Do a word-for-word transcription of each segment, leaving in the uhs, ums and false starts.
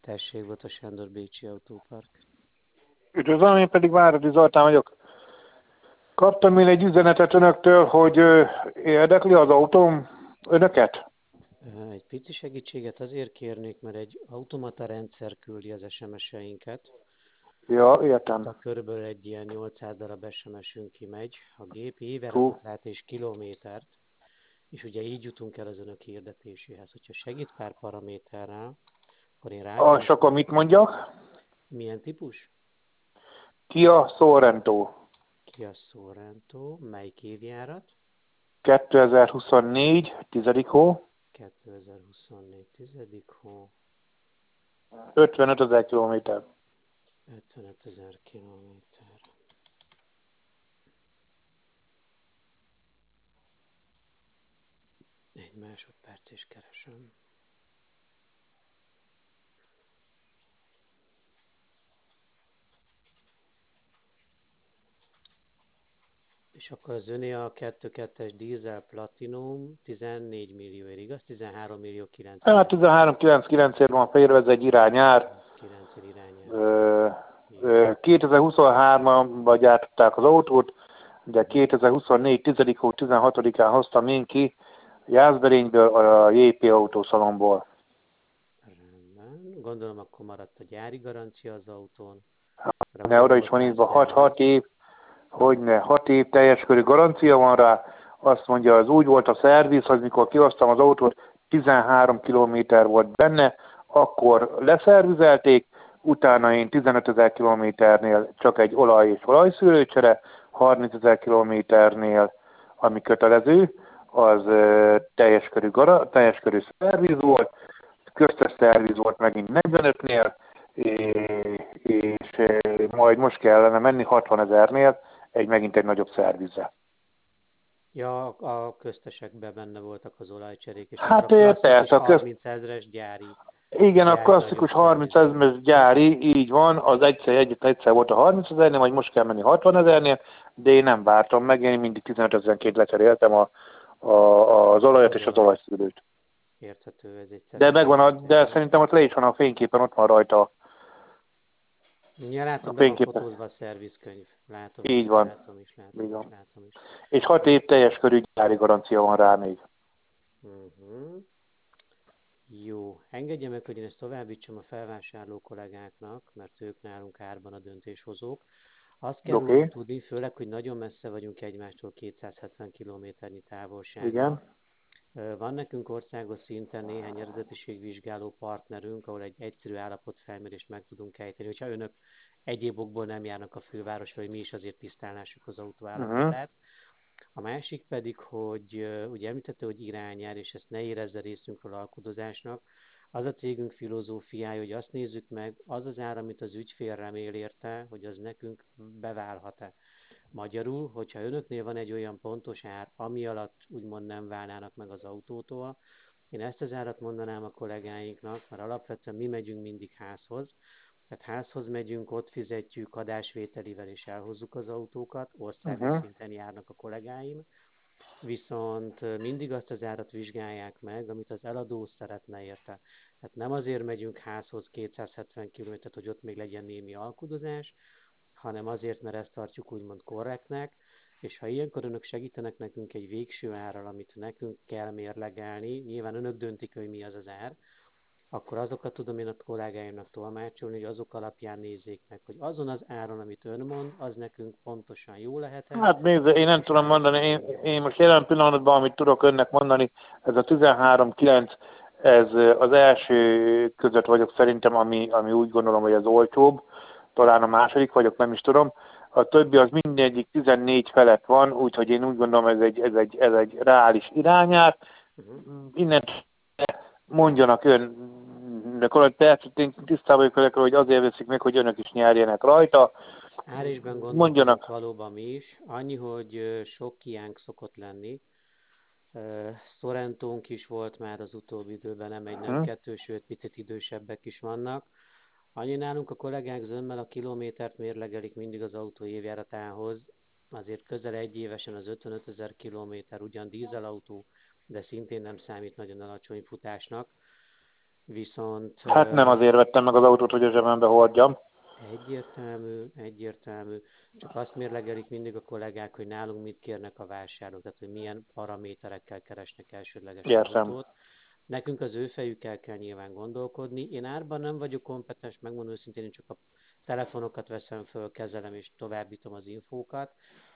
Tessék, Bota Sándor, Bécsi Autópark. Üdvözlöm, én pedig Váradi Zoltán vagyok. Kaptam én egy üzenetet önöktől, hogy ö, érdekli az autóm önöket? Egy pici segítséget azért kérnék, mert egy automata rendszer küldi az es em es-einket. Ja, értem. Tehát körülbelül egy ilyen nyolcszáz darab es em es-ünk kimegy. A gép Hú. évjáratot lát és kilométert, és ugye így jutunk el az önök hirdetéséhez. Hogyha segít pár paraméterrel, akkor én Ah, és akkor rágondolok. mit mondjak? Milyen típus? Kia Sorento. Kia Sorento, melyik évjárat? kétezer-huszonnégy, tizedik hó, kétezer-huszonnégy tizedik hó, ötvenöt ezer kilométer. ötvenöt ezer kilométer. Egy másodperc is keresem. És akkor az öné a kettő kettes dízel Platinum tizennégy millióért, igaz? tizenhárom millió Hát kilencszáz tizenhárom kilencszázkilencért van félre, ez egy irányár. kilenc irányel. Ö, Jó. ö, kétezer-huszonháromban gyártották az autót, de Uh-huh. kétezer-huszonnégy, tizedik hó, tizenhatodikán hoztam én ki Jászberényből, a jé pé autószalomból. Rendben. Gondolom akkor maradt a gyári garancia az autón. Mert Ne, akkor oda is volt van rá írva hat szerviz. év, hogyne, hat év teljes körű garancia van rá. Azt mondja, az úgy volt a szerviz, hogy mikor kihoztam az autót, tizenhárom kilométer volt benne, akkor leszervizelték, utána én tizenöt ezer kilométernél csak egy olaj és olajszűrőcsere, harminc ezer kilométernél, ami kötelező, az ö, teljes körű, gara, teljes körű szerviz volt, köztes szerviz volt megint negyvenötnél, és eh, majd most kellene menni hatvan ezernél egy megint egy nagyobb szervizre. Ja, a köztesekben benne voltak az olajcserék, és akkor a Hát eh, klasszikus persze, a köz... harminc ezres gyári, igen, a gyári nagyobb klasszikus harminc szerviz volt. ezer gyári, így van, az egyszer, egyet egyszer volt a harminc ezernél, majd most kell menni hatvan ezernél, de én nem vártam meg, én mindig tizenöt ezerenként lecseréltem a, a, az olajat Az és az olajat. olajszűrőt. Érthető, ez egy De megvan, a, szerencsés de termék. szerintem ott le is van a fényképen, ott van rajta Ja, a látom, be van fényképen. fotózva a szervizkönyv. Látom Így is, van, látom is, látom így is, van. látom is. És hat év teljes körű gyári garancia van rá még. Uh-huh. Jó, engedje meg, hogy én ezt továbbítsam a felvásárló kollégáknak, mert ők nálunk árban a döntéshozók. Azt kell Oké, róluk okay. tudni, főleg, hogy nagyon messze vagyunk egymástól kétszázhetven kilométernyi távolságban. Igen. Van nekünk országos szinten néhány eredetiségvizsgáló partnerünk, ahol egy egyszerű állapotfelmérést meg tudunk ejteni, hogyha önök egyéb okból nem járnak a fővárosba, hogy mi is azért tisztálnássuk az autó Uh-huh. állapotát. A másik pedig, hogy ugye említette, hogy irányjár, és ezt ne érezze részünkről alkudozásnak. Az a cégünk filozófiája, hogy azt nézzük meg, az az ár, amit az ügyfél remél érte, hogy az nekünk beválhat-e. Magyarul, hogyha önöknél van egy olyan pontos ár, ami alatt úgymond nem válnának meg az autótól, én ezt az árat mondanám a kollégáinknak, mert alapvetően mi megyünk mindig házhoz, tehát házhoz megyünk, ott fizetjük adásvételivel és elhozzuk az autókat, országos Uh-huh. szinten járnak a kollégáim, viszont mindig azt az árat vizsgálják meg, amit az eladó szeretne érte. Tehát nem azért megyünk házhoz kétszázhetven kilométert, hogy ott még legyen némi alkudozás, hanem azért, mert ezt tartjuk úgymond korrektnek, és ha ilyenkor önök segítenek nekünk egy végső árral, amit nekünk kell mérlegelni, nyilván önök döntik, hogy mi az az ár, akkor azokat tudom én a kollégáimnak tolmácsolni, hogy azok alapján nézzék meg, hogy azon az áron, amit ön mond, az nekünk pontosan jó lehet-e, Hát nézze, én nem és tudom mondani, árbevételi én, én igénye. most jelen pillanatban, amit tudok önnek mondani, ez a tizenhárom kilenc, ez az első között vagyok szerintem, ami, ami úgy gondolom, hogy az olcsóbb, talán a második vagyok, nem is tudom. A többi az mindegyik tizennégy felett van, úgyhogy én úgy gondolom, ez egy, ez egy, ez egy reális irányár. Uh-huh. Innen mondjanak ön, persze én tisztában vagyok vele, hogy azért veszik meg, hogy önök is nyerjenek rajta. Árésben gondolkodunk Mondjanak. valóban mi is, annyi, hogy sok kiánk szokott lenni. Sorrentónk is volt már az utóbbi időben, nem egy, nem Hm? kettő, sőt picit idősebbek is vannak. Annyi nálunk a kollégák zömmel a kilométert mérlegelik mindig az autó évjáratához, azért közel egy évesen az ötvenöt ezer kilométer, ugyan dízelautó, de szintén nem számít nagyon alacsony futásnak. viszont Hát nem azért vettem meg az autót, hogy a zsebembe hordjam. egyértelmű, egyértelmű, csak azt mérlegelik mindig a kollégák, hogy nálunk mit kérnek a vásárlók, tehát hogy milyen paraméterekkel keresnek elsődleges Értem. autót. Nekünk az ő fejükkel kell nyilván gondolkodni. Én árban nem vagyok kompetens, megmondom őszintén, én csak a telefonokat veszem föl, kezelem és továbbítom az infókat.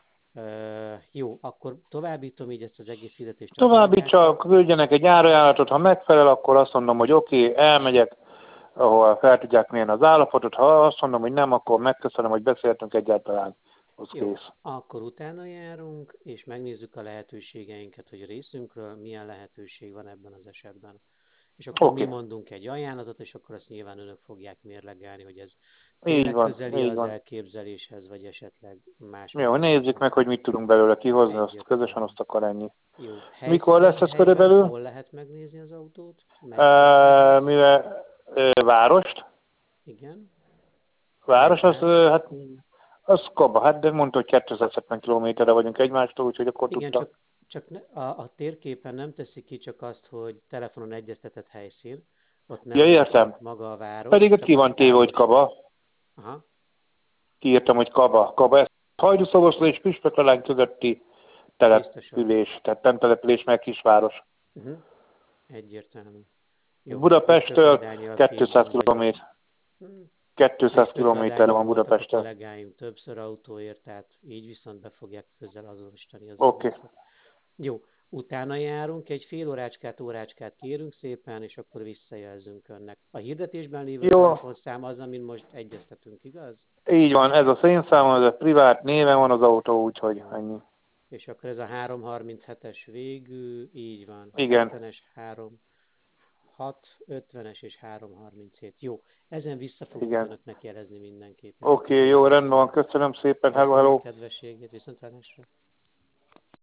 Uh, jó, akkor továbbítom így ezt az egész hirdetést a További kollégáknak. csak küldjenek egy árajánlatot, ha megfelel, akkor azt mondom, hogy oké, okay, elmegyek, ahol fel tudják mérni az állapotot. Ha azt mondom, hogy nem, akkor megköszönöm, hogy beszéltünk egyáltalán. Az Jó, kész. akkor utána járunk, és megnézzük a lehetőségeinket, hogy részünkről milyen lehetőség van ebben az esetben. És akkor Oké. mi mondunk egy ajánlatot, és akkor azt nyilván önök fogják mérlegelni, hogy ez Így tényleg van, közeli így az van. elképzeléshez, vagy esetleg más Jó, nézzük meg, megoldásokat. hogy mit tudunk belőle kihozni, azt Egyértelmű. közösen azt akar ennyi. Jó, Mikor lesz helyszínen, ez helyben körülbelül? hol lehet megnézni az autót? E, Melyik vásárlósz? mivel e, várost? Igen. Város, az, Helyben. e, hát, az Kaba, hát de mondta, hogy kétszázhetven kilométerre vagyunk egymástól, úgyhogy akkor Igen, tudta. csak, csak ne, a, a térképen nem teszi ki csak azt, hogy telefonon egyeztetett helyszín, ott Ja, nem értem. látszik maga a város, Pedig ott csak ki a van téve, hogy távolság. Kaba. Aha, Kiírtam, hogy Kaba. Kaba, ez Hajdúszoboszló és Püspöklalány közötti biztosan. település, tehát nem település, meg kisváros. Uh-huh. Egyértelmű. Jó, a Budapesttől Püspökladányi a kétszáz képben vagyok. kilométer. Hm. kétszáz kilométerre Püspökladányon van voltak a Budapesttől. kollégáim többször autóért, tehát így viszont be fogják közel azonosítani az Oké. egészet. Jó, utána járunk, egy fél órácskát, órácskát kérünk szépen, és akkor visszajelzünk önnek. A hirdetésben lévő Jó, telefonszám az, amin most egyeztetünk, igaz? így van, ez az én számom, ez a privát néven van az autó, úgyhogy Jó. ennyi. És akkor ez a háromszázharminchetes végű, így van. Igen. hetvenes, három, hat, ötvenes és háromszázharminchét. Jó, ezen vissza fogunk Igen. önöknek jelezni mindenképp. És Oké, akkor jó, rendben van, köszönöm szépen, hello, köszönöm a hello. kedvességét, viszontlátásra.